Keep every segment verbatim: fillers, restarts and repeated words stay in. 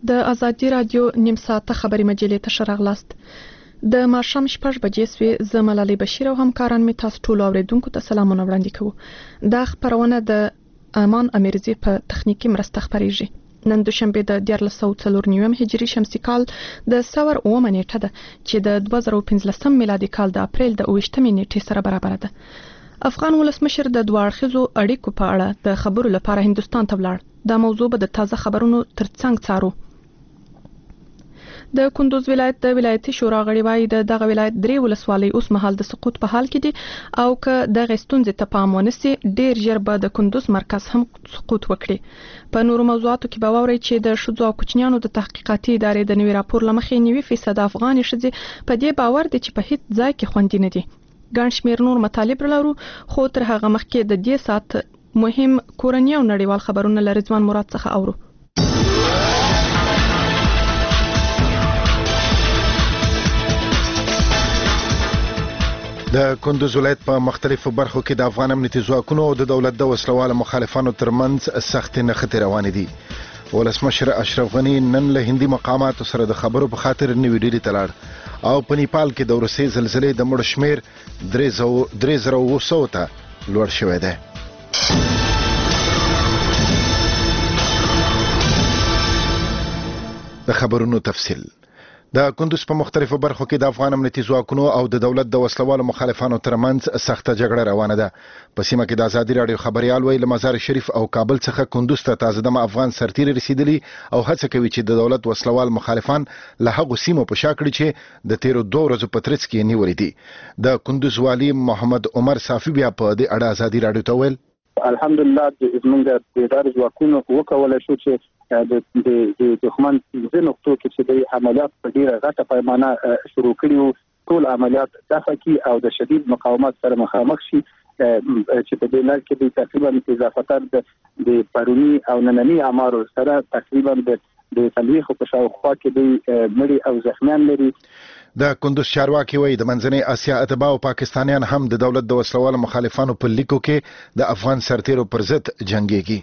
د ازادي رادیو نیم ساعته خبري مجلې ته شراغلاست. د ماښام شپږ بجې سوې. زه ملالۍ بشیر او همکاران می تاسو ټول اوریدونکو ته سلامونه وړاندې کوو. دا خبرونه د امان امیرزي په تخنیکی مرسته خبريږي. نن دوشنبه د دیارلس سوه څلور نویم هجري شمسي کال د سور اومه نیټه ده چې د دوه زره پنځلسم میلادي کال د اپریل د اوویشتمې نیټې سره برابر ده. افغان ولسمشر د دوه اړخیزو اړیکو په اړه د خبرو لپاره هندستان ته ولاړ. دا موضوع به د تازه خبرونو ترڅنګ څارو. د کندوز ولایت د ولایتي شورا غړي وايي د دغه ولایت درې ولسوالۍ اوس مهال د سقوط په حال کې دي او که دغه ستونزې ته پام ونشي ډیر ژر به د کندوز مرکز هم سقوط وکړي. په نورو موضوعاتو کې به واورئ چې د ښځو او کوچنیانو د تحقیقاتي ادارې د نوي راپور له مخې نوي فیصد افغاني ښځې په دې باور دي چې په هیڅ ځای کې خوندي نه دي. ګڼ شمېر نور مطالب لرو خو تر هغه مخکې د دې ساعت مهم کورني او نړیوال خبرونه له رضوان مراد څخه اورو. د کندوز ولایت په مختلفو برخو کې د افغان امنیتي ځواکونو او د دولت د وسلوالو مخالفانو ترمنځ سختې نښتې روانې دي. ولسمشر اشرف غني نن له هندي مقاماتو سره د خبرو په خاطر نوې ډیلي ته لاړ او په نیپال کې د وروستۍ زلزلې د مړو شمېر درې زره اوه سوه ته لوړ شوی دی. د خبرونو تفصیل. د کندوز په مختلفو برخو کې د افغان امنیتي ځواکونو او د دولت د وسلوالو مخالفانو ترمنځ سخته جګړه روانه ده. په سیمه کې د ازادي رادیو خبريال ویل مزار شریف او کابل څخه کندوز ته تازه دمه افغان سرتیري رسیدلی او هڅه کوي چې د دولت وسلوال مخالفان له هغو سیمو په شا کړي چې د تیرو دوه ورځو په ترڅ کې نیولې دي. د کندوز والي محمد عمر صافي بیا په دې اړه ازادي رادیو ته ویل الحمدلله د زمونږ د ادارې ځواکونو وکولای شو چې د د دښمن د نقطو کې چې د عملیات په ډیره غټه پیمانه شروع کړي ټول عملیات دفع کی او د شدید مقاومت سره مخامخ شي چې په دې لړ کې د تقریبا اضافتر د پرونی او نننی امارو سره تقریبا د تلیخو په شاوخوا کې د مړي او زخمیان لري. د کندوز چارواکي وایي د منځنۍ اسیا اتباع او پاکستانیان هم د دولت د وسلوالو مخالفانو په لیکو کې د افغان سرتیرو پر ضد جنګيږي.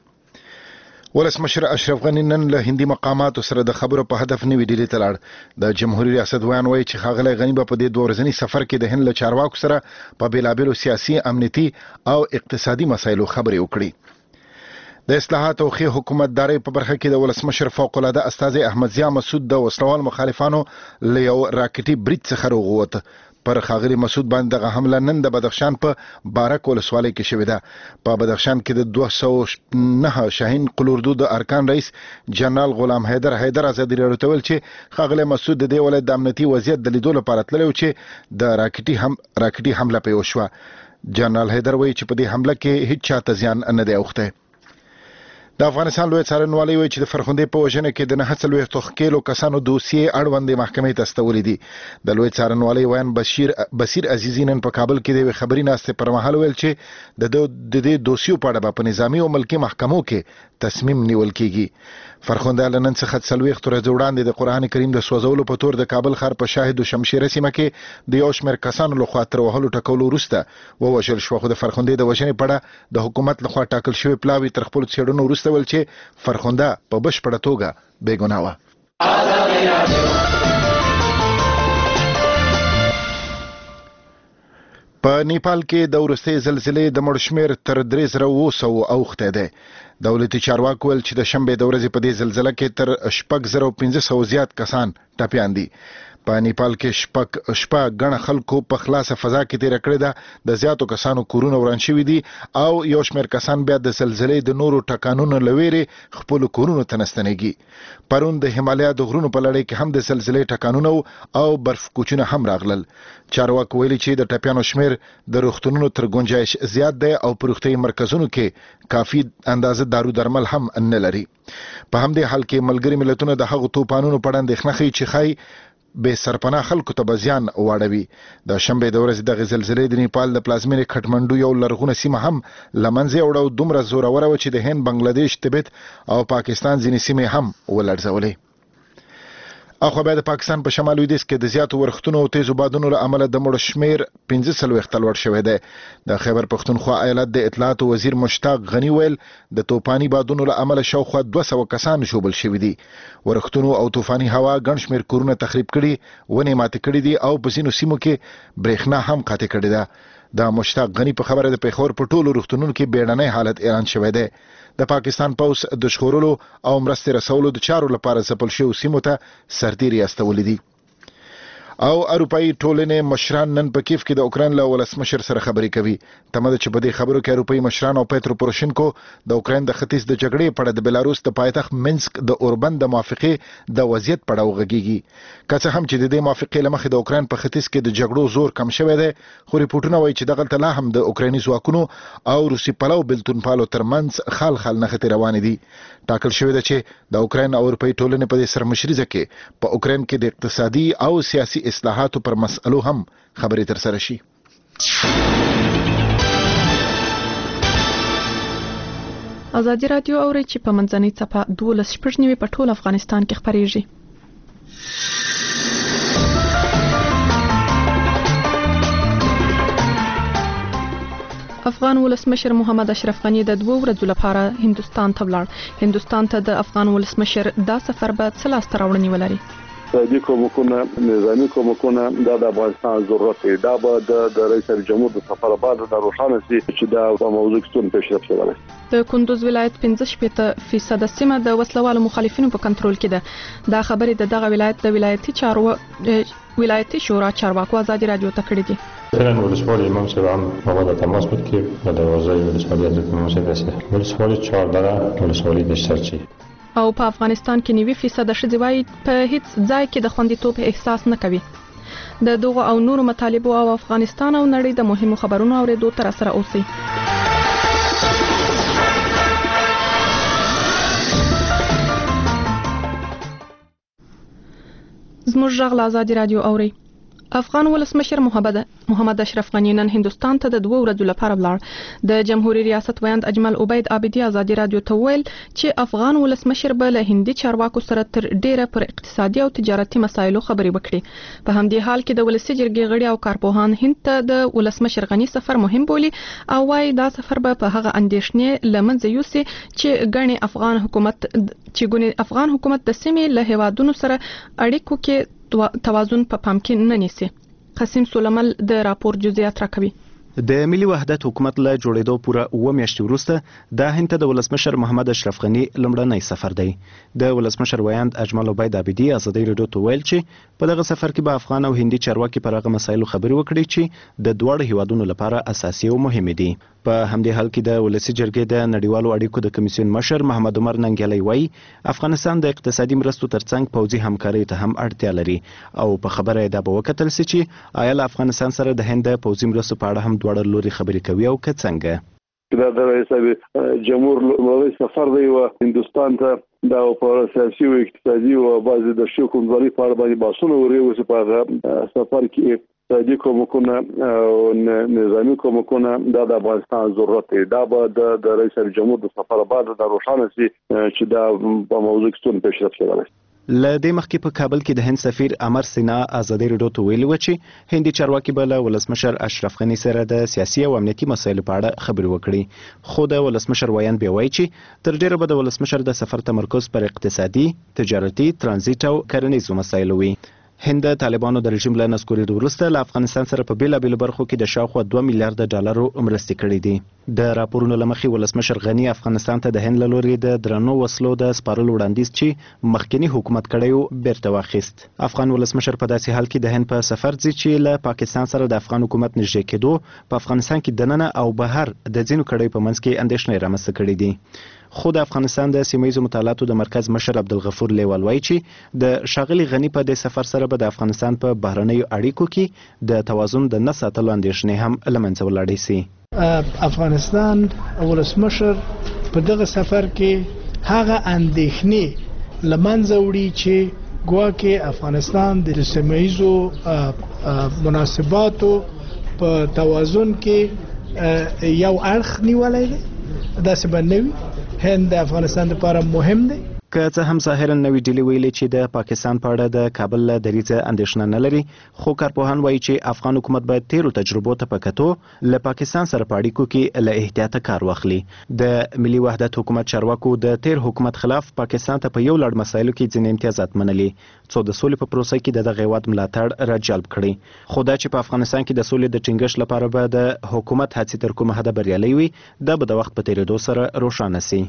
ولسمشر اشرف غني نن له هندي مقاماتو سره د خبرو په هدف نوې ډیلي ته لاړ. د جمهوریت ریاست ویان وایي چې ښاغلی غني به په دې دوه ورځني سفر کې د هند له چارواکو سره په بېلابېلو سیاسي امنیتي او اقتصادي مسایلو خبرې وکړي. د اصلاحات او ښې حکومتدارۍ په برخه کې د ولسمشر فوق العاده استازی احمد ضیا مسعود د وسلوال مخالفانو له یو راکټي برید څخه راووت. پر ښاغلي مسعود باندې دغه حمله نن د بدخشان په بارک ولسوالۍ کې شوې ده. په بدخشان کې د دوه سوه نهه شاهین قلوردو د ارکان رئیس جنرال غلام حیدر حیدر ازادي راډیو ته ویل چې ښاغلی مسعود د دې ولایت د امنیتي وضعیت د لیدو لپاره تللی و چې د راکټي هم راکټي حمله پرې وشوه. جنرال حیدر وایي چې په دې حمله کې هیڅ چاته زیان نه دی اوښتی. د افغانستان لوی څارنوالۍ وایي چې د فرخندې په وژنه کې د نهه څلوېښتو ښکېلو کسانو دوسیې اړوندې محکمې ته استولې دي. د لوی څارنوالۍ ویان بشیر بصیر عزیزي نن په کابل کې د یوې خبري ناستې پر مهال ویل چې د دې دوسیو په اړه به په نظامي او ملکي محکمو کې تصمیم نیول کیږي. فرخنده له نن څخه څلوېښت ورځې وړاندې د قرآن کریم د سوځولو په تور د کابل ښار په شاهد و شمشیره سیمه کې د یو شمېر کسانو لخوا تر وهلو ټکولو وروسته ووژل شوه. خو د فرخندې د وژنې په اړه د حکومت لخوا ټاکل شوي پلاوي تر خپلو څېړنو وروسته ویل چې فرخنده په بشپړه توګه بېګناه وه. په نیپال کې د وروستۍ زلزلې د مړو شمېر تر درې زره اوه سوه اوښتی دی. دولتي چارواکو ویل چې د شنبې د ورځې په دې زلزله کې تر شپږ زره پنځه سوه زیات کسان ټپیان دي. په نیپال کې شپږ شپه ګڼه خلکو په خلاصه فضا کې تېره کړې ده. د زیاتو کسانو کورونه وران شوي دي او یو شمېر کسان بیا د زلزلې د نورو ټکانونو له ویرې خپلو کورونو ته نستنېږي. پرون د هیمالیا د غرونو په لړۍ کې هم د زلزلې ټکانونه او برف کوچونه هم راغلل. چارواکو ویلي چې د ټپیانو شمېر د روغتونونو تر ګنجایش زیات دی او په روغتیايي مرکزونو کې کافي اندازه دارو درمل هم نه لري. په همدې حال کې ملګري ملتونه د هغو توپانونو په اړه اندېښنه ښیي چې ښایي بې سرپناه خلکو ته به زیان واړوي. د شنبې د ورځې دغې زلزلې د نیپال د پلازمېنې کټمنډو یو لرغونه سیمه هم له منځه یوړه او دومره زوروره وه چې د هند، بنګلادیش، تبت او پاکستان ځینې سیمې هم ولړزولې. اخو بیا د پاکستان په شمال لویدیځ کې د زیاتو ورښتونو او تیزو بادونو له امله د مړو شمیر پنځه څلوېښت ته لوړ شوی دی. د خیبر پښتونخوا ایالت د اطلاعات وزیر مشتاق غنی ویل د توپاني بادونو له امله شاوخوا دوه سوه کسان ژوبل شوي دي. ورښتونو او طوفاني هوا ګڼ شمیر کورونه تخریب کړي، ونې ماتې کړي دي او په ځینو سیمو کې برېښنا هم قطع کړې ده. د مشتاق غنی په خبره د پیښور په ټولو روغتونونو کې بیړنی حالت اعلان شوی دی. د پاکستان پوځ د ژغورلو او مرستې رسولو د چارو لپاره ځپل شویو سیمو ته سرتیري استولي دي. او اروپایي ټولنې مشران نن په کیف کې د اوکراین له ولسمشر سره خبرې کوي. تمه ده چې په دې خبرو کې اروپایي مشران او پیترو پوروشینکو د اوکراین د ختیځ د جګړې په اړه د بیلاروس د پایتخت منسک د اوربند د موافقې د وضعیت په اړه وغږیږي. که څه هم چې د دې موافقې له مخې د اوکراین په ختیځ کې د جګړو زور کم شوی دی، خو ریپورټونه وایي چې دغلته لا هم د اوکرایني ځواکونو او روسي پلو بېلتونپالو ترمنځ خال خال نښتې روانې دي. ټاکل شوې ده چې د اوکراین او اروپایي ټولنې په دې سرمشریزه کې په اوکراین کې د اقتصادي او سیاسي اصلاحاتو پر مسئلو هم خبرې تر سره شي. ازادي رادیو اوري چې په منځنۍ څپه دولس شپږ نوي په ټول افغانستان کې خبرېږي. افغان ولسمشر محمد اشرف غنی د دوه ورځو لپاره هندستان ته ولاړ. هندستان ته د افغان ولسمشر دا سفر به څه لاسته راوړنې ولري؟ دې کومکونه نظامی کومکونه د افغانستان ضرورت دی. دا به د رئیس جمهور د سفر بعد د روښانه سي چې دا په موضوع کې څه پیشرفت شوی. د کندوز ولایت پنځه شپېته فیصد سیمه د وسلوالو مخالفینو په کنټرول کې ده. دا خبرې د دغه ولایت د ولایتي چارو ولایتي شورا چارواکو ازادي رادیو ته کړې دي. فعلا ولسوالی امام صاحب هم با ما در تماس بود که با دوازده ولسوالی حضرت امام صاحب رسید. ولسوالی چهارده ولسوالی دشترچی. او په افغانستان کې نوي فیصد ښځې وایي په هیڅ ځای کې د خوندیتوب احساس نه کوي. د دغو او نورو مطالبو او افغانستان او نړۍ د مهمو خبرونو اورېدو ته راسره اوسئ. زموږ غږ له ازادي رادیو اورئ. افغان ولسمشر محمد محمد اشرف غنی نن هندستان ته د دوه ورځو لپاره ولاړ. د جمهوریت ریاست ویاند اجمل عبید عابدی ازادي رادیو ته ویل چې افغان ولسمشر به له هندي چارواکو سره تر ډیره پر اقتصادي او تجارتي مسایلو خبرې وکړي. په همدې حال کې د ولسي جرګې غړي او کارپوهان هند ته د ولسمشر غنی سفر مهم بولي او وايي دا سفر به په هغه اندېښنې لمنځه یوسي چې ګڼې افغان حکومت چې ګڼې افغان حکومت د سیمې له هیوادونو سره اړیکو کې توازن په پام کې نه نیسي. قاسم سولمل د راپور جزئیات راکوي. د ملي وحدت حکومت له جوړېدو پوره اوه میاشتې وروسته د هند ته د ولسمشر محمد اشرف غنی لومړنی سفر دی. د ولسمشر ویاند اجمل عبید عابدی ازادي رادیو ته ویل چې په دغه سفر کې به افغان او هندي چارواکي پر هغه مسایلو خبرې وکړي چې د دواړو هیوادونو لپاره اساسي او مهمې دي. په همدې حال کې د ولسي جرګې د نړیوالو اړیکو د کمیسیون مشر محمد عمر ننګیالی وایي افغانستان د اقتصادي مرستو ترڅنګ پوځي همکارۍ ته هم اړتیا لري او په خبره دا به وکتل سي چې آیا له افغانستان سره د هند د پوځي مرستو په اړه هم دواړه لوري خبرې کوي او که څنګه؟ دا د رئیس جمهور لوی سفر دی و هندستان ته دا په سیاسي او اقتصادي او بعض د شکل ځای په اړه باندې بحثونه وریږي چې په سفر کې د کومکونه او نظامی کومکونه د افغانستان ضرورت دی. دا به د رئیس جمهور د سفر بعد د روښانه سي چې دا په موضوع کې څه پیشرفت شوی. له دې مخکې په کابل کې د هند سفیر امر سینا ازادي رادیو ته ویلي و چې هندي چارواکي به له ولسمشر اشرف غنی سره د سیاسي او امنیتي مسایلو په اړه خبرې وکړي. خو د ولسمشر ویاند بیا وایي چې تر ډیره به د ولسمشر د سفر تمرکز پر اقتصادي، تجارتي، ترانزیت او کرنیزو مسایلو وي. هند د طالبانو د رژیم له نسکورېدو وروسته له افغانستان سره په بیلابیلو برخو کې د شاوخوا دوه میلیارډه ډالرو مرستې کړې دي. د راپورونو له مخې ولسمشر غنی افغانستان ته د هند له لورې د درنو وسلو د سپارلو وړاندیز چې مخکني حکومت کړی و بیرته واخیست. افغان ولسمشر په داسې حال کې د هند په سفر ځي چې له پاکستان سره د افغان حکومت نږدې کېدو په افغانستان کې دننه او بهر د ځینو کړیو په منځ کې اندېښنې رامنځته کړې دي. خو د افغانستان د سیمه‌ییزو مطالعاتو د مرکز مشر عبدالغفور لیوال وایي چې د ښاغلي غني په دې سفر سره به د افغانستان په بهرنیو اړیکو کې د توازن د نه ساتلو اندېښنې هم له منځه ولاړې سي. افغانستان ولسمشر په دغه سفر کې هغه اندېښنې له منځه وړي چې ګواکې افغانستان د سیمه‌ییزو مناسباتو په توازن کې یو اړخ نیولی دی. داسې به نه وي هند د افغانستان لپاره مهم دی. که څه هم ظاهرا نوې ډیلي ویلي چې د پاکستان په اړه د کابل له دریځه اندېښنه نه لري، خو کارپوهان وایي چې افغان حکومت باید تیرو تجربو ته په کتو له پاکستان سره په اړیکو کې له احتیاطه کار واخلي. د ملي وحدت حکومت چارواکو د تیر حکومت خلاف پاکستان ته په یو لړ مسایلو کې ځینې امتیازات منلي، څو د سولې په پروسه کې د دغه هیواد ملاتړ راجلب کړي. خو دا چې په افغانستان کې د سولې د ټینګښت لپاره به د حکومت هڅې تر کومه حده بریالۍ وي، دا به د وخت په تیریدو سره روښانه سي.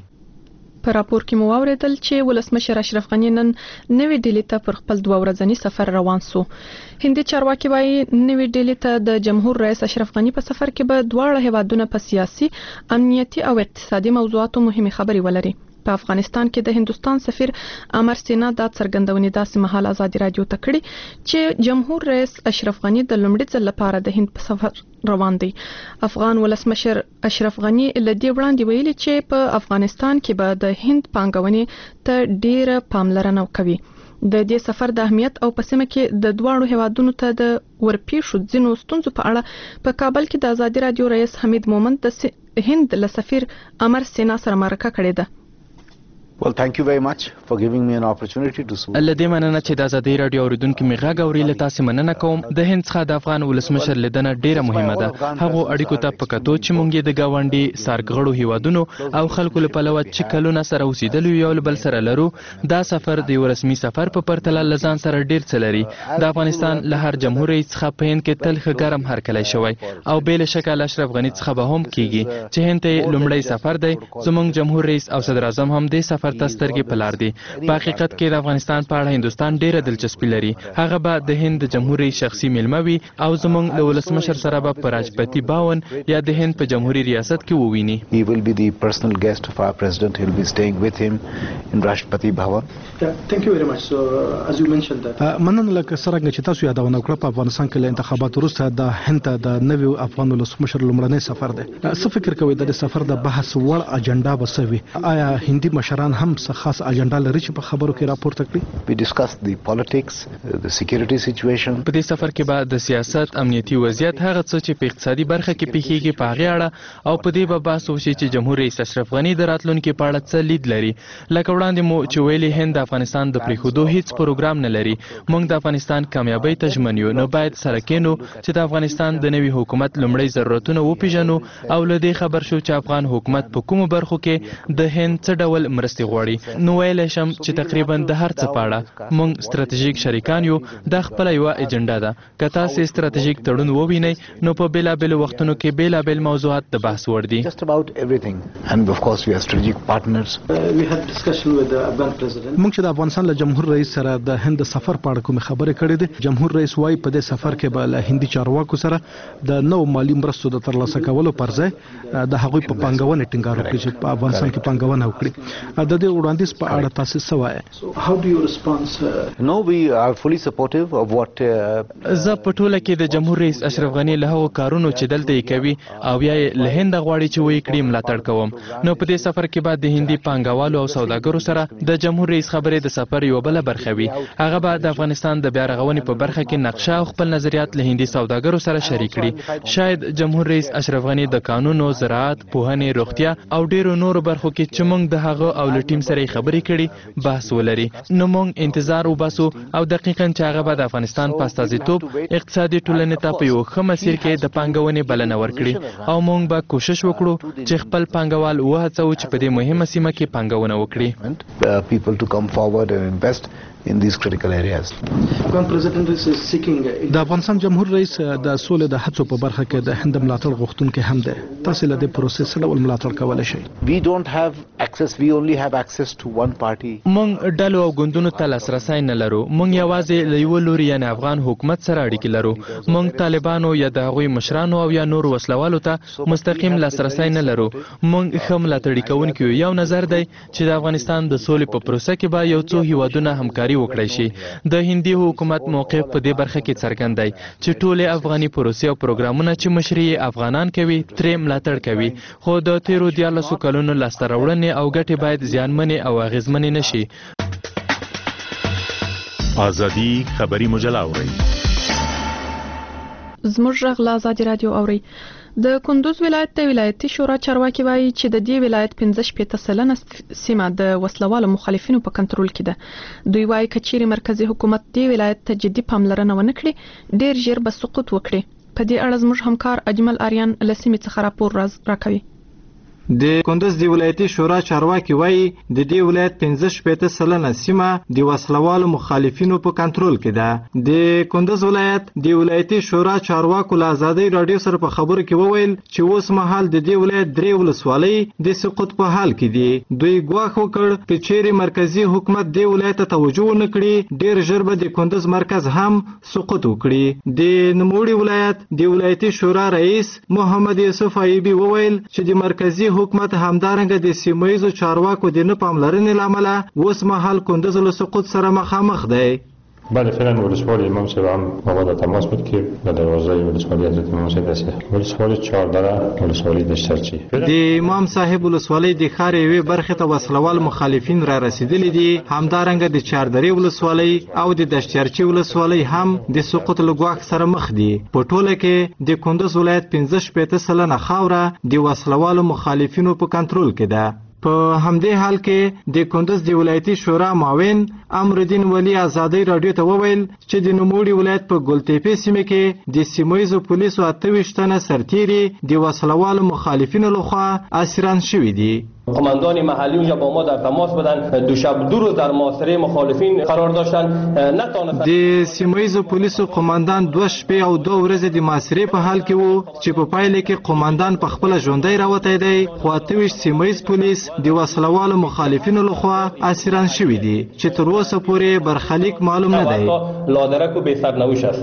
په راپور کې مو واوریدل چې ولسمشر اشرف غنی نن نوې ډیلي ته پر خپل دوه ورځنی سفر روان سو. هندي چارواکي وايي نوې ډیلي ته د جمهور رئیس اشرف غنی په سفر کې به دواړه هیوادونه په سیاسي، امنیتي او اقتصادي موضوعاتو مهمه خبرې ولري. په افغانستان کې د هندوستان سفیر امر سینا د څرګندونې داسې مهال آزادي رادیو ته کړي چې جمهور رئیس اشرف غنی د لومړي ځل لپاره د هند په سفر روان دی. افغان ولسمشر اشرف غنی لدی وړاندې ویلي چې په افغانستان کې به د هند پانګونې ته ډیره پاملرنه کوي. د دې سفر د اهمیت او په سیمه کې د دواړو هیوادونو ته د ورپېښو ځینو ستونزو په اړه په کابل کې د آزادي رادیو رئیس حمید مومند د هند له سفیر امر سینا سره مرکه کړې ده. Well, thank you very much for giving me an opportunity to speak. لدې مننه چې د آزادۍ رادیو اوریدونکو می غږ اوري، له تاسو مننه کوم. د هند څخه د افغان ولسمشر لیدنه ډیره مهمه ده. هغه اړیکو ته په کتو چې مونږ یې د گاونډي سارګړو هیوادونو او خلکو له پلوه چې کلونه سره اوسېدل یو بل سره لرو، دا سفر د یو رسمي سفر په پرتله لزان سره ډیر څه لري. د افغانستان له هر جمهور رئیس څخه په هند کې تل ښه ګرم هرکلی شوی او بل شکل اشرف غنی څخه به هم کیږي چې هند ته لومړی سفر دی. زمونږ جمهور رئیس او صدر اعظم هم د سفر ته سترګې په دی. په حقیقت کې د افغانستان په اړه هندوستان ډیره دلچسپي لري. هغه به د هند جمهور رئیس شخصي میلمه وي او زموږ له ولسمشر سره به په راجپتی باون یا د هند په جمهوریت ریاست کې وویني. He will be the personal guest of our president. He will be staying with him in Rashtrapati Bhavan. Yeah, thank you very much. So uh, as you mentioned that مننه لکه څنګه چې تاسو یادونه وکړه، په افغانستان کې له انتخاباتو وروسته د هند ته د نوي افغان ولسمشر لومړنی سفر دی. څه فکر کوئ د سفر د بحث وړ اجنډا به څه وي؟ آیا هندي مشران هم څه خاص اجنډا لري چې په خبرو کې راپورته کړي؟ We discussed the politics, the security situation. په دې سفر کې به د سیاست، امنیتي وضعیت، هغه څه چې په اقتصادي برخه کې پیښیږي په هغه اړه او په دې به بحث وشي چې جمهور رئیس اشرف غنی د راتلونکي په اړه څه لید لري. لکه وړاندې مو چې ویلي، هند د افغانستان د پریښودو هیڅ پروګرام نه لري. موږ د افغانستان کامیابی ته ژمن یو، نو باید سره کېنو چې د افغانستان د نوي حکومت لومړی ضرورتونه وپیژنو او له دې خبر شو چې افغان حکومت په کومو برخو کې د هند څه ډول مرستې غواړي. نو ویلی شم چې تقریبا د هر څه په اړه موږ ستراتیژیک شریکان یو. د خپل یو اجنډا ده. که تاسو ستراتیژیک تړون ووینئ نو په بیلابل وختونو کې بیلابل موضوعات د بحث وړ دي. Just about everything. And of course we are strategic partners. uh, we had discussion with the Afghan president. موږ چې د افغانستان له جمهور رئیس سره د هند سفر په اړه کوم خبرې کړې دي. جمهور رئیس وايي په دې سفر کې به له هندي چارواکو سره د نو مالی مرستو د ترلاسه کولو پر ځای د هغوی په پانګونې ټینګار وکړي چې په افغانستان کې پانګونه وکړي. د دې وړاندیز په اړه تاسو څه وایئ؟ So how do you respond? Uh, no, we are fully supportive of what uh, زه په ټوله کې د جمهور رئیس اشرف غنی له هغو کارونو چې دلته یې کوي او یا یې له هند غواړي چې ویې کړي ملاتړ کوم. نو په دې سفر کې به د هندي پانګوالو او سوداګرو سره د جمهور رئیس خبرې د سفر یو بله برخه وي. هغه به د افغانستان د بیا رغونې په برخه کې نقشه او خپل نظریات له هندي سوداګرو سره شریک کړي. شاید جمهور رئیس اشرف غنی د قانونو، زراعت، پوهنې، روغتیا او ډیرو نورو برخو کې چې موږ د هغه او له ټیم سره خبرې کړي بحث ولري. نو موږ انتظار وباسو او دقیقاً چې هغه به د افغانستان په استازیتوب اقتصادي ټولنې ته په یو ښه مسیر کې د پانګونې بلنه ورکړي او موږ به کوشش وکړو چې خپل پانګوال وهڅوو چې په دې مهمه سیمه کې پانګونه وکړي. people to come forward and invest in these critical areas. Afghan president is seeking د افغانستان جمهور رئیس د سولې د هڅو په برخه کې د هند ملاتړ غوښتونکي هم دی. تاسو له دې پروسې څه ډول ملاتړ کولای شئ؟ We don't have access. We only have access to one party. موږ ډلو او ګوندونو ته لاسرسی نه لرو. موږ یوازې له یو لوري یعنې افغان حکومت سره اړیکې لرو. موږ طالبانو یا د هغوی مشرانو او یا نور وسلوالو ته مستقیم لاسرسی نه لرو. موږ ښه ملاتړي کوونکي یو نظر دی چې د افغانستان د سولې په پروسه کې به یو څو هیوادونه همکاري وکړي شي. د هندي حکومت موقف په دې برخه کې څرګند دی چې ټول افغاني پروسې او پروګرامونه چې مشري افغانان کوي ترې ملاتړ کوي. خو د تیرو دیارلسو کلونو لاسته راوړنې او ګټې باید زیانمنې او اغیزمنې نشي. ازادي خبري مجله اوري. زموږ غږ له ازادي رادیو اوري. د کندوز ولایت د ولایتي شورا چارواکي وایي چې د دې ولایت پنځه شپېته سلنه سیمه د وسلوالو مخالفینو په کنټرول کې ده. دوی وایي کچېرې مرکزی حکومت دې ولایت ته جدي پاملرنه ونه کړي ډیر ژر به سقوط وکړي. په دې اړه زموږ همکار اجمل آریان له سیمې څخه راپور راکوي. د کندوز د ولایتي شورا چارواکي وایي د دې ولایت پنځه شپېته سلنه سیمه د وسلوالو مخالفینو په کنټرول کې ده. د کندوز ولایت د ولایتي شورا چارواکو له ازادۍ راډیو سره په خبرو کې وویل چې اوس مهال د دې ولایت درې ولسوالۍ د سقوط په حال کې دي. دوی ګواښ وکړ که چیرې مرکزی حکومت دې ولایت ته توجه ونه کړي ډیر ژر به د کندوز مرکز هم سقوط وکړي. د نوموړي ولایت د ولایتي شورا رئیس محمد یوسف ایوبي وویل چې د مرکزی حکومت همدارنګه د سیمایي چارواکو د نه پاملرنې لامل اوس مهال کندوز له سقوط سره مخامخ دی. بله فعلا ولسوالی امام صاحب هم با ما در تماس بود که به دروازه ولسوالی حضرت امام صاحب رسید. ولسوالی چهارده ولسوالی دشترچی د امام صاحب ولسوالی د ښار یوې برخې ته وسلوال مخالفین را رسیدلي دي. همدارنګه د چاردرې ولسوالۍ او د دشترچی ولسوالۍ هم د سقوط له ګواښ سره مخ دي. په ټوله کې د کندوز ولایت پنځه شپېته سلنه خاوره د وسلوالو مخالفینو په کنټرول کې ده. په همدې حال کې د کندوز د ولایتي شورا معاون امرالدین ولی ازادۍ راډیو ته وویل چې د نوموړي ولایت په ګلتېپې سیمه کې د سیمایي پولیسو اته ویشت تنه سرتیري د وسلوالو مخالفینو لخوا اسیران شوي دي. قماندان محلی اونجا با ما در تماس بودن. دو شب دو روز در محاصره مخالفین قرار داشتن نتونستن. د سیمایي پولیسو قماندان دوه شپې او دوه ورځې د محاصرې په حال کې وو چې په پایله کې قماندان په خپل ژوندۍ راوتی دی خو اته ویشت سیمایي پولیس د وسلوالو مخالفینو لخوا اسیران شوي دي چې تر اوسه پورې برخلیک معلوم نه دی. لادرک و بی سرنوشت است.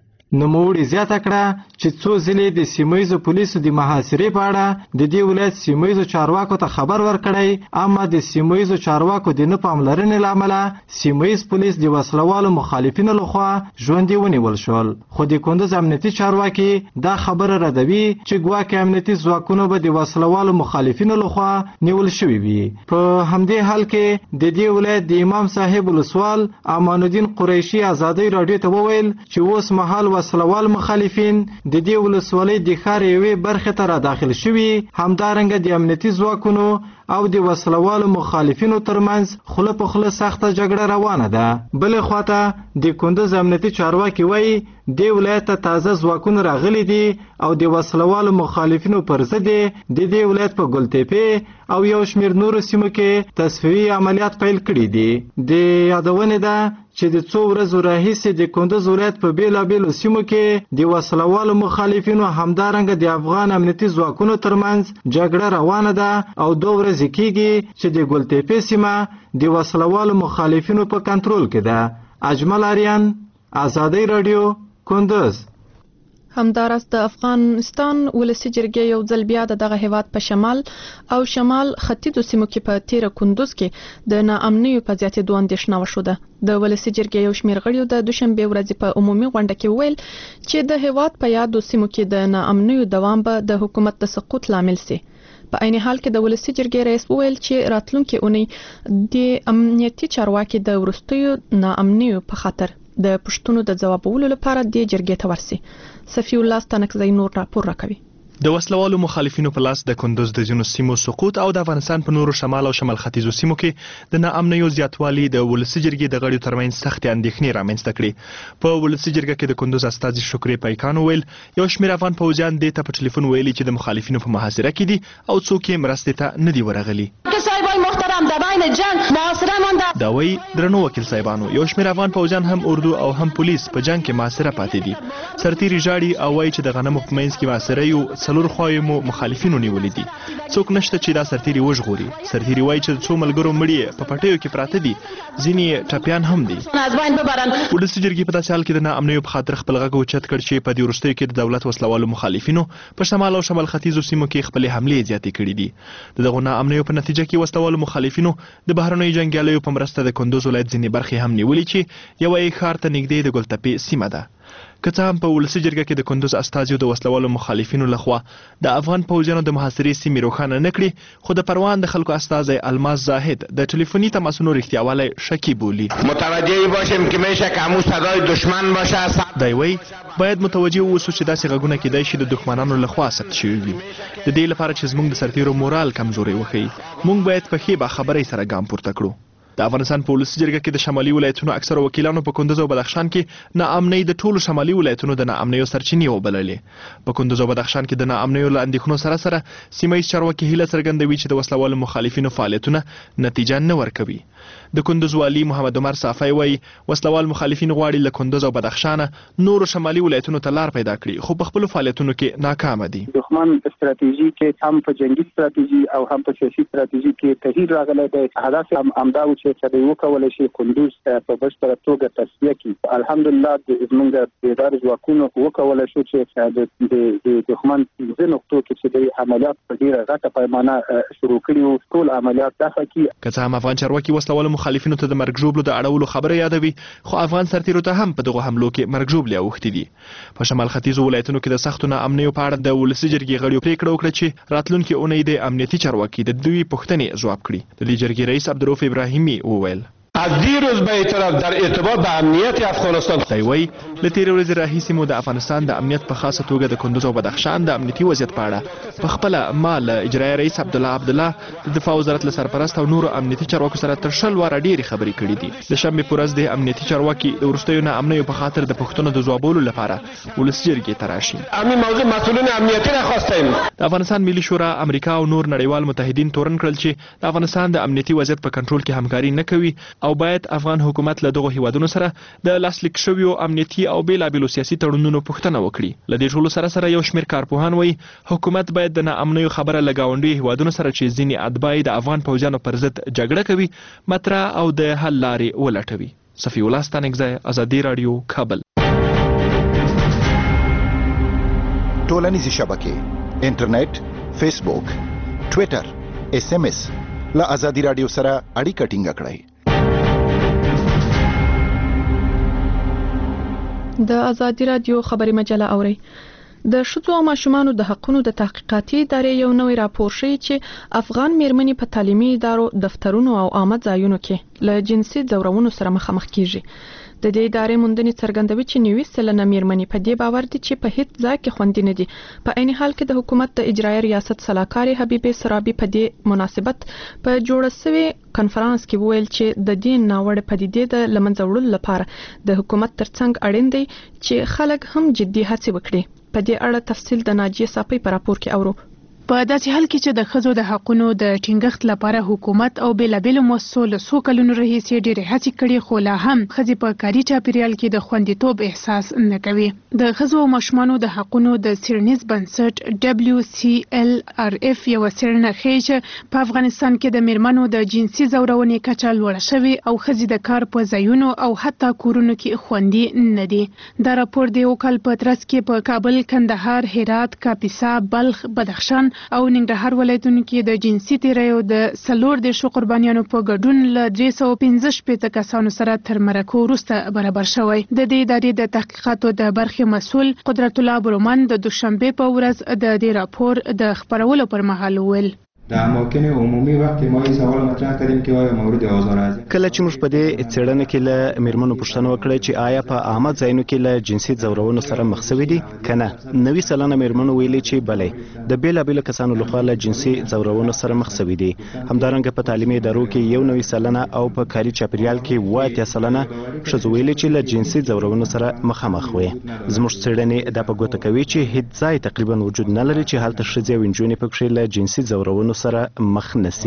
نوموړي زیاته کړه چې څو ځلې د سیمایي پولیسو د محاصرې په اړه د دې ولایت سیمایي چارواکو ته خبر ورکړی اما د سیمایي چارواکو د نه پاملرنې له امله سیمایي پولیس د وسلوالو مخالفینو لخوا ژوندي ونیول شول. خو د کندوز امنیتي چارواکي دا خبره ردوي چې ګواکې امنیتي ځواکونه به د وسلوالو مخالفینو لخوا نیول شوي وي. په همدې حال کې د دې ولایت د امام صاحب ولسوال امان الدین قریشي ازادۍ راډیو ته وویل چې اوس مهال وسلوال مخالفین د دې ولسوالۍ د ښار یوې برخې ته را داخل شوي. همدارنګه د امنیتي ځواکونو او د وسلوالو مخالفینو ترمنځ خوله په خوله سخته جګړه روانه ده. بلې خواته د کندوز امنیتي چارواکي وایي دې ولایت ته تازه ځواکونه راغلي دي او د وسلوالو مخالفینو پر ضد د دې ولایت په ګلتېپې او یو شمېر نورو سیمو کې تصفیوي عملیات پیل کړي دي. د یادونې ده چې د څو ورځو راهیسې د کندوز ولایت په بیلابیلو سیمو کې د وسلوالو مخالفینو همدارنګه د افغان امنیتي ځواکونو ترمنځ جګړه روانه ده او دوه ورځې کېږي چې د ګلتېپې سیمه د وسلوالو مخالفینو په کنټرول کې ده. اجمل آریان ازادۍ راډیو کندوز. همداراز د افغانستان ولسی جرګې یو ځل بیا دغه هیواد په شمال او شمال ختیځو سیمو کې په تیر کندوز کې د ناامنیو په زیاتېدو اندېښنه وشوده. د ولسی جرګې یو شمېر غړیو د دوشنبې ورځې په عمومي غونډه کې وویل چې د هیواد په یادو سیمو کې د ناامنیو دوام به د حکومت د سقوط لامل سي. په عین حال کې د ولسی جرګې رئیس وویل چې راتلونکي اونۍ د امنیتي چارواکي د ورستیو ناامنیو په خاطر د پښتونو د ځوابولو لپاره د جرګې ته ورسي. صفی الله ستانکزی نور راپور راکوي. د وسلوالو مخالفینو په لاس د کندوز د ځینو سیمو سقوط او د افغانستان په نورو شمال او شمال ختیځو سیمو کې د ناامنیو زیاتوالي د ولسی جرګې د غړیو ترمنځ سختې اندېښنې رامنځته کړې. په ولسی جرګه کې د کندوز استازي شکري پیکان ویل یو شمېر افغان پوځیان دې ته په ټلیفون ویلي چې د مخالفینو په محاصره کې دي او څوک یې مرستې ته نه دي ورغلي. محترم در بین جنگ محاصره مانده. دا وی درنو وکیل صاحبانو یو شمېر افغان پوځیان هم اردو او هم پولیس په جنگ کې محاصره پاتې دي. سرتیري ژاړي او وایي چې د غنمو په منځ کې محاصره یو څلور خواوې مو مخالفینو نیولي دي. څوک نشته چې دا سرتیري وژغوري. سرتیري وایي چې څو ملګرو مړي په پټیو کې پراته دي ځینې ټپیان هم دي. از بین ببرن. ولسی جرګې په داسې حال کې د ناامنیو په خاطر خپل غږ اوچت کړ چې په دې وروستیو کې د دولت وسلوالو مخالفینو په شمال او شمال ختیځو سیمو کې خپلې حملې زیاتې کړې دي. د دغو ناامنیو په نتیجه کې وسلوالو مخالفینو د بهرنیو جنګیالیو په مرسته وروسته د کندوز ولایت ځینې برخې هم نیولې چې یوه یې ښار ته نږدې د ګلتپې سیمه ده. که څه هم په ولسي جرګه کې د کندوز استازیو د وسلوالو مخالفینو لخوا د افغان پوځیانو د محاصرې سیمې روښانه نه کړې، خو د پروان د خلکو استازی الماس زاهد د ټلیفوني تماسونو رښتیاوالی شکی بولي. متوجه باشیم که میشه که همون صدای دشمن باشه. دی وایي باید متوجه اوسو چې داسې غږونه کیدای شي د دښمنانو لخوا ثبت شوي وي. د دې لپاره چې زموږ د سرتیرو مورال کمزوری وښیي، موږ باید په ښې باخبرۍ سره ګام پورته کړو. د افغانستان په ولسي جرګه کې د شمالي ولایتونو اکثره وکیلانو په کندوز او بدخشان کې ناامنۍ د ټولو شمالي ولایتونو د ناامنیو سرچینې وبللې. په کندوز او بدخشان کې د ناامنیو له اندېښنو سره سره سیمه ییز چارواکي هیله څرګندوي چې د وسلوالو مخالفینو فعالیتونه نتیجه نه ورکوي. د کندوز والي محمد عمر صافی وایي وسلوال مخالفین غواړي له کندوز او بدخشان نورو شمالي ولایتونو ته لار پیدا کړي، خو په خپلو فعالیتونو کې ناکامه دي. دښمن ستراتیژي کې هم په جنگي ستراتیژي او هم په سیاسي ستراتیژي کې تغییر راغلی دی. هدف هم همدا و چې چې وکولای شي کندوز په بشپړه توګه تصفیه کړي. الحمدلله زموږ بیدار ځواکونو وکولای شو چې د دښمن په نقطو کې چې د عملیات په ډیره غټه پیمانه شروع کړي، ټول عملیات دفع کړي. که څه هم افغان چارواکي وسلوالو مخالفینو ته د مرګ ژوبلو د اړولو خبره یادوي، خو افغان سرتیرو ته هم په دغه حملو کې مرګ ژوبلې اوښتې دي. په شمال ختیځو ولایتونو کې د سختو ناامنیو په اړه د ولسي جرګې غړیو پریکړه وکړه چې راتلونکي اونۍ د امنیتي چارواکي د دوی پوښتنې ځواب کړي. د دې جرګې رئیس عبدالرؤف ابراهیمي وویل از دیروز به اعتراف در ارتباط به امنیت افغانستان. دی وایي له تېرې ورځې راهیسې مو د افغانستان د امنیت په خاصه توګه د کندوز او بدخشان د امنیتي وضعیت په اړه په خپله ما له اجرایي رئیس عبدالله عبدالله د دفاع وزارت له سرپرست او نورو امنیتي چارواکو سره تر شل واره ډېرې خبرې کړي دي. د شنبې په ورځ د امنیتي چارواکي د وروستیو ناامنیو په خاطر د پوښتنو د ځوابولو لپاره ولسي جرګې ته راشي. همین موضوع مسئولین امنیتي را خواستیم. د افغانستان ملي شورا امریکا او نور نړیوال متحدین تورن کړل چې د افغانستان د امنیتي وضعیت په کنټرول کې همکاري نه کوي او باید افغان حکومت له دغو هیوادونو سره د لاسلیک شویو امنیتي او بیلابیلو سیاسي تړونونو پوښتنه وکړي. له دې ټولو سره سره یو شمېر کارپوهان وایي حکومت باید د ناامنیو خبره له ګاونډیو هیوادونو سره چې ځینې اتباع د افغان پوځیانو پر ضد جګړه کوي مطرح او د حل لارې ولټوي. صفي الله ستانکزی، ازادي راډیو، کابل. ټولنیزې شبکې انټرنیټ، فیسبوک، ټویټر، اس ام اس له ازادي راډیو سره اړیکه ټینګه کړئ. د ازادي راډیو خبري مجله اوري. د ښځو او ماشومانو د حقونو د تحقیقاتي ادارې یو نوی راپور ښیي چې افغان میرمنې په تعلیمي ادارو، دفترونو او عامه ځایونو کې له جنسي ځورونو سره مخامخ کیږي. د دې ادارې موندنې څرګندوي چې نوي سلنه میرمنې په دې باور دي چې په هیڅ ځای کې خوندي نه دي. په عین حال کې د حکومت د اجرایي ریاست سلاکارې حبیبې سرابي په دې مناسبت په جوړه سوي کنفرانس کې وویل چې د دې ناوړه پدیدې د لمنځه وړلو لپاره د حکومت ترڅنګ اړین دی چې خلک هم جدي هڅې وکړي. په دې اړه تفصیل د ناجیه صافی په راپور کې اورو. په داسې حال کې چې د ښځو د حقونو د ټینګښت لپاره حکومت او بیلابیلو مؤسسو له څو کلونو راهیسې ډېرې هڅې کړي، خو لا هم ښځې په کاري چاپیریال کې د خوندیتوب احساس نه کوي. د ښځو او ماشومانو د حقونو د څیړنیز بنسټ ډبلیو سی ال ار اف یوه څیړنه ښیي چې په افغانستان کې د میرمنو د جنسي ځورونې کچه لوړه شوې او ښځې د کار په ځایونو او حتی کورونو کې خوندي نه دي. دا راپور د یو کال په ترڅ کې په کابل، کندهار، هرات، کاپیسا، بلخ، بدخشان او ننګرهار ولایتونو کې د جنسي تیریو د څلور دېرشو قربانیانو په ګډون له درې سوه پنځه شپېته کسانو سره تر مرکو وروسته برابر شوی. د دې ادارې د تحقیقاتو د برخې مسؤل قدرت الله برومن د دوشنبې په ورځ د دې راپور د خپرولو پر مهال وویل در اماکن عمومی وقتی ما این سوال مطرح کردیم که آیا مورد آزار از کله چې موږ په دې څېړنه کې له میرمنو پوښتنه وکړه چې آیا په عامه ځایونو کې له جنسي ځورونو سره مخ شوي دي که نه، نوي سلنه میرمنو ویلي چې بلې د بیلابیلو کسانو لخوا له جنسي ځورونو سره مخ شوي دي. همدارنګه په تعلیمي ادارو کې یو نوي سلنه او په کاري چاپیریال کې اووه اتیا سلنه ښځو ویلي چې له جنسي ځورونو سره مخامخ وي. زموږ څېړنې دا په ګوته کوي چې هیڅ ځای تقریبا وجود نه لري چې هلته ښځې او نجونې پکښې له جنسي ځورونو سره مخ نسی.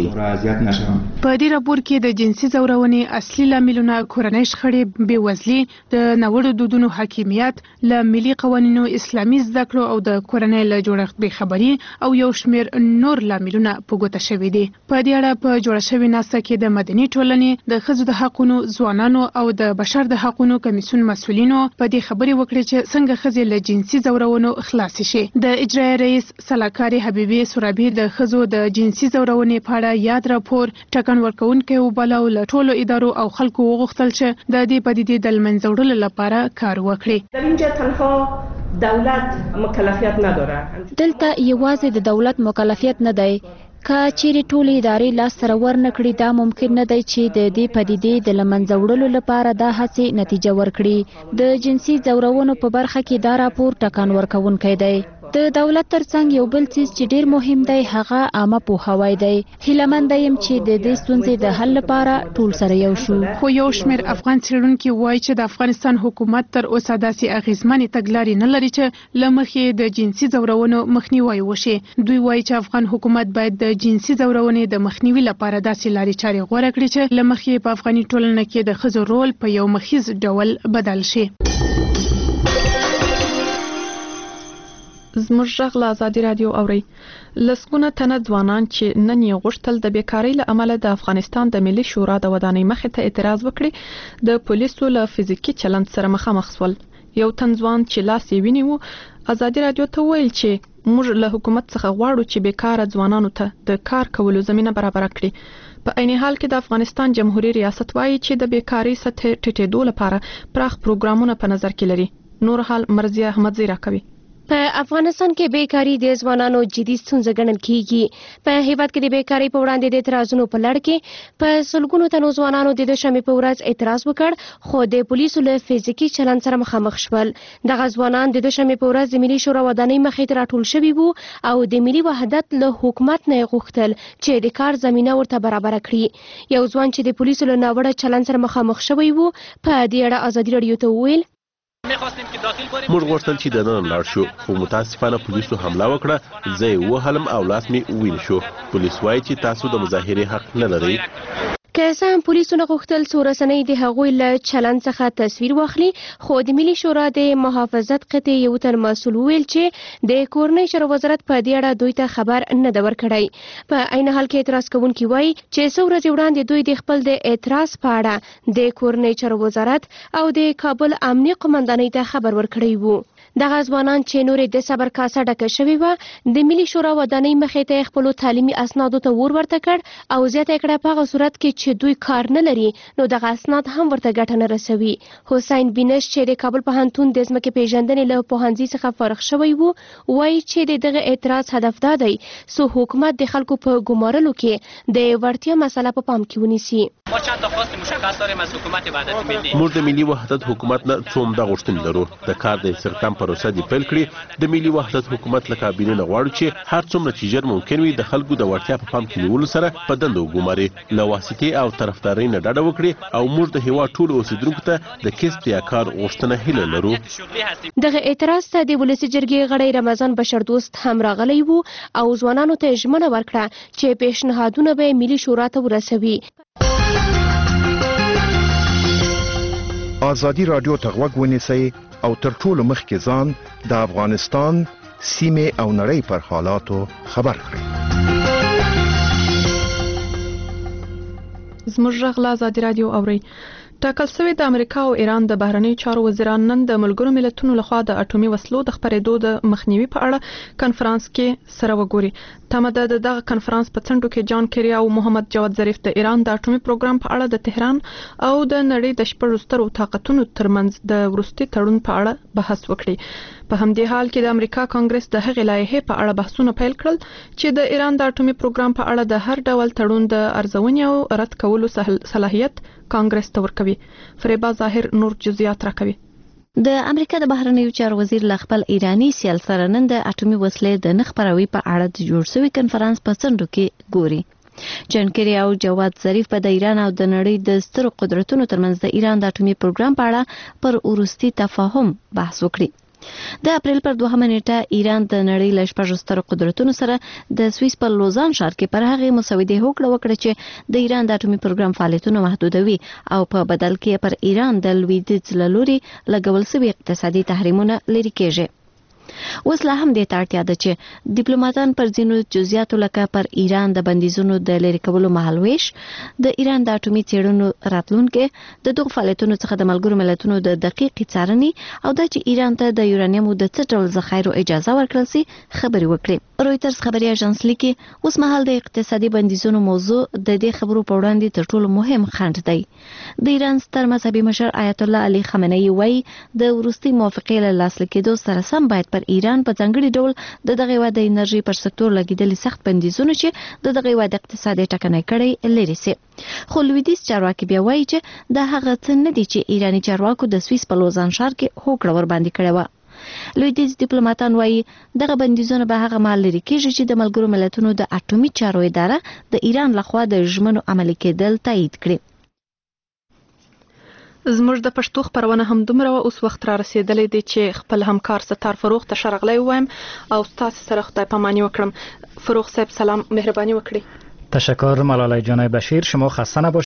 په دې راپور کې د جنسي ځورونې اصلي لاملونه کورنۍ شخړې، بېوزلي، د ناوړو دودونو حاکمیت، له ملي قوانینو، اسلامي زده کړو او د کورنۍ له جوړښت بېخبري او یو شمېر نور لاملونه په ګوته شوي دي. په دې اړه په جوړه شوې ناسته کې د مدني ټولنې، د ښځو د حقونو، ځوانانو او د بشر د حقونو کمیسیون مسؤلینو په دې خبرې وکړې چې څنګه ښځې له جنسي ځورونو خلاصې شي. د اجرایي رئیس سلاکارې حبیبې سرابي د ښځو د جنسي ځورونې په اړه یاد راپور ټاکن ورکوونکي وباله او له ټولو ادارو او خلکو وغوښتل چې د دې پدیدې د له منځه وړلو لپاره کار وکړي. در اینجا تنها دولت مکلفیت نداره. دلته یوازې د دولت مکلفیت نه دی. که چیرې ټولې ادارې لاس سره ورنکړي دا ممکن نه دی چې د دې پدیدې د له منځه وړلو لپاره دا هڅې نتیجه ورکړي. د جنسي ځورونو په برخه کې دا راپور ټاکن ورکوونکی دی. د دولت ترڅنګ یو بل څیز چې ډیر مهم دی هغه عامه پوهاوی دی. هیلهمند یم چې د دې ستونزې د حل لپاره ټول سره یو شو. خو یو شمېر افغان څېړونکي وایي چې د افغانستان حکومت تر اوسه داسې اغېزمنې تګلارې نه لري چې له مخې د جنسي ځورونو مخنیوی وشي. دوی وایي چې افغان حکومت باید د جنسي ځورونې د مخنیوي لپاره داسې لارې چارې غوره کړي چې له مخې په افغاني ټولنه کې د ښځو رول په یو مخیز ډول بدل شي. زموږ غږ له ازادي رادیو اوري. لسګونه تنه ځوانان چې نن یې غوښتل د بیکارۍ له امله د افغانستان د ملي شورا د ودانۍ مخې ته اعتراض وکړي د پولیسو له فزیکي چلند سره مخامخ شول. یو تن ځوان چې لاس یې ونیو ازادي رادیو ته ویل چې موږ له حکومت څخه غواړو چې بیکاره ځوانانو ته د کار کولو زمینه برابر کړي. په عین حال کې د افغانستان جمهوریت ریاست وایي چې د بیکارۍ سطح ټیټېدو لپاره پراخ پروګرامونه په نظر کې لري. نور حال مرضیه احمدزی راکوي. په افغانستان کې بیکاری د ځوانانو جدي ستونزه ګڼل کیږي. په هیواد کې د بیکاری په وړاندې د اعتراضونو په لړ کې په سلګونو تنو ځوانانو د دوشنبه په ورځ اعتراض وکړ خو د پولیسو له فزیکي چلند سره مخامخ شول. دغه ځوانان د دوشنبه په ورځ د ملي شورا ودانۍ مخې ته راټول شوي وو او د ملي وحدت له حکومت نه غوښتل چې د کار زمينه ورته برابر کړي. یو ځوان چې د پولیسو له ناوړه چلند سره مخامخ شوی وو په دې اړه ازادي رادیو ته وویل موږ غوښتل چې د نن لاړ شو خو متاسفانه پولیسو حمله وکړه. زه یې وهلم او لاس مې وویل شو. پولیس وایي چې تاسو د مظاهرې حق نه لرئ. که څه هم پولیسو نه غوښتل څو رسنۍ د هغوی له چلند څخه تصویر واخلي خو د ملي شورا د محافظت قطعې یو تن مسؤل وویل چې د کورنۍ چارو وزارت په دې اړه دوی ته خبر نه ده ورکړی. په عین حال کې اعتراض کوونکي وایي چې څو ورځې وړاندې دوی د خپل د اعتراض په اړه د کورنۍ چارو وزارت او د کابل امنیه قومندانۍ ته خبر ورکړی وو. دغه ځوانان چې نورې د صبر کاسه ډکه شوې وه د ملي شورا ودانۍ مخې ته خپلو تعلیمي اسنادو ته ور ورته کړ او زیاته یې کړه په هغه صورت کې چې دوی کار نه لري نو دغه اسناد هم ورته ګټه نه رسوي. حسین بینش چې د کابل پوهنتون د ځمکې پیژندنې له پوهنځي څخه فارغ شوی وو وایي چې د دغه اعتراض هدف دا دی څو حکومت د خلکو په ګمارلو کې د وړتیا مسله په پام کې ونیسي. ما چند تا خواست مشخص داریم از حکومت وحدت ملی. موږ د ملي وحدت حکومت نه څو عمده غوښتنې لرو. د کار د استخدام پروسه دې پیل کړي. د ملي وحدت حکومت له کابینې نه غواړو چې هر څومره چې ژر ممکن وي د خلکو د وړتیا په پام کې نیولو سره په دندو وګماري. له واسطې او طرفدارۍ نه ډډه وکړي او موږ د هیواد ټولو اوسیدونکو ته د کسب یا کار غوښتنه هیله لرو. دغه اعتراض ته د ولسي جرګې غړی رمضان بشردوست هم راغلی وو او ځوانانو ته ژمنه ورکړه چې پیشنهادونه به ملي شورا ته ورسوي. ازادي رادیو ته غوږ ونیسئ او تر ټولو مخکې ځان د افغانستان سیمې او نړۍ پر حالاتو خبر کړئ. زموږ غږ له ازادي رادیو اوري. ټاکل شوی د امریکا او ایران د بهرنیو چارو وزیران نن د ملګرو ملتونو لخوا د اټومي وسلو د خپرېدو د مخنیوي په اړه کنفرانس کې سره وګوري. تمه ده د دغه کنفرانس په څنډو کې جان کیری او محمد جواد ظریف د ایران د اټومي پروګرام په اړه د تهران او د نړۍ د شپږ سترو طاقتونو ترمنځ د وروستي تړون په اړه بحث وکړي. په همدې حال کې د امریکا کانګرس د هغې لایحې په اړه بحثونه پیل کړل چې د ایران د اټومي پروګرام په اړه د هر ډول تړون د ارزونې او رد کولو صلاحیت کانګرس ته ورکوي. فریبا ظاهر نور جزئیات راکوي. د امریکا د بهرنیو چارو وزیر ل خپل ایرانی سیال سره نن د اټومي وسلې د نه خپروي په اړه د جوړ شوی کنفرانس په څنډو کې ګوري. جان کیری او جواد ظریف په د ایران او د نړۍ د سترو قدرتونو ترمنځ د ایران د اټومي پروګرام په اړه پر وروستي تفاهم بحث وکړي. د اپریل پر دوهمه نیټه ایران د نړۍ له شپږ سترو قدرتونو سره د سویس په لوزان ښار کې پر هغه مسودې هوکړه وکړه چې د ایران د اټومي پروګرام فعالیتونه محدودوي او په بدل کې پر ایران د لویدیځ له لوري لګول شوي اقتصادي تحریمونه لرې کیږي. اوس لا هم د اړتیا ده چې ډیپلوماټان پر ځینو جزئیاتو لکه پر ایران د بندیزونو د لری کولو مهالويش د ایران د اټومي څېړنو راتلونکو د دغه فعالیتونو څخه د ملګرو ملتونو د دقیق څارنې او د چې ایران ته د یورانیم د څه ډول ذخایرو اجازه ورکړل سي خبري وکړي. رويټرز خبري اژانس لیکي اوس مهال د اقتصادي بندیزونو موضوع د دې خبرو په وړاندې تر ټولو مهم خنډ دی. د ایران ستر مذهبي مشر آیت الله علي خامنه‌ای وایي د وروستي موافقې له لاسلیک کېدو سره سم باید پر ایران په ځانګړي ډول د دغه واد انرژي پر سکتور لګیدلي سخت بندیزونه چې د دغه واد اقتصادي ټکنۍ کړي لري سي. خو لویدیز چارواکي بیا وایي چې د هغه څه نه دي چې ایرانی چارواکو د سویس په لوزان ښار کې هوکړه ور باندې کړې و. لویدیز ډیپلوماټان وایي دغه بندیزونه به هغه مال لري کېږي چې د ملګرو ملتونو د اټومي چارو اداره د ایران لخوا د ژمنو عملي کېدل تایید کړي. زموږ د پښتو خبرونه هم دومره اوس وخت را رسیدلې دي چې خپل همکار ستار فروغ ته شرغلې وایم او تاسو سره خدای پاماني وکړم. فروغ صاحب سلام، مهرباني وکړئ. تشکر ملالای جان بشیر، شما خسته نباشید.